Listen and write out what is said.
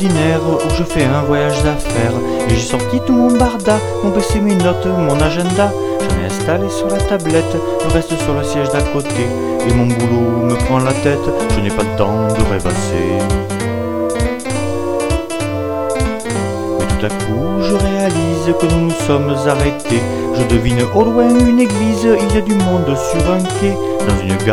ordinaire où je fais un voyage d'affaires. Et j'ai sorti tout mon barda, mon PC, mes notes, mon agenda. J'en ai installé sur la tablette, le reste sur le siège d'à côté. Et mon boulot me prend la tête, je n'ai pas le temps de rêvasser. Mais tout à coup je réalise que nous nous sommes arrêtés. Je devine au loin une église, il y a du monde sur un quai. Dans une gare